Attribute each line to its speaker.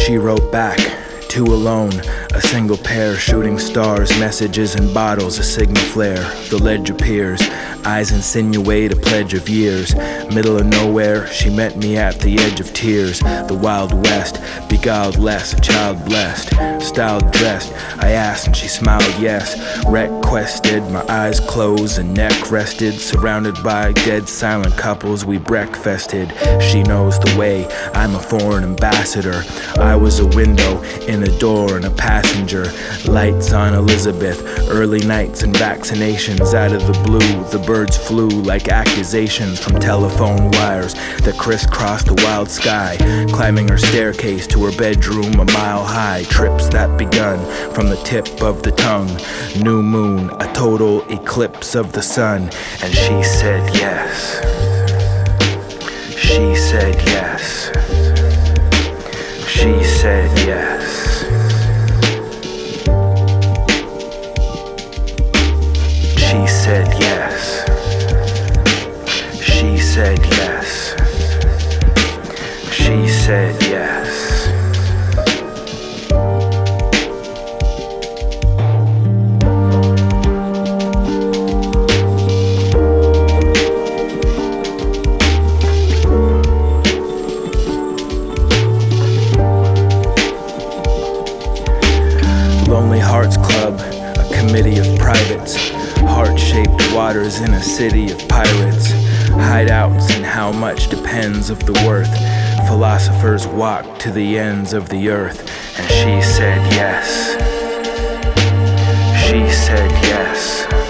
Speaker 1: She wrote back, two alone, a single pair, shooting stars, messages in bottles, a signal flare. The ledge appears, eyes insinuate a pledge of years. Middle of nowhere, she met me at the edge of tears. The Wild West, beguiled less, a child blessed. Styled dressed, I asked and she smiled yes. Requested, my eyes closed and neck rested. Surrounded by dead silent couples, we breakfasted. She knows the way, I'm a foreign ambassador. I was a window in a door and a passenger. Lights on Elizabeth, early nights and vaccinations. Out of the blue, the birds flew like accusations from telephone wires that crisscrossed the wild sky. Climbing her staircase to her bedroom a mile high. Trips that begun from the tip of the tongue. New moon, a total eclipse of the sun. And she said yes. She said yes. She said yes. She said yes. She said yes. She said yes. Lonely Hearts Club, a committee of privates. Heart-shaped waters in a city of pirates. Hideouts and how much depends of the worth. Philosophers walk to the ends of the earth. And she said yes. She said yes.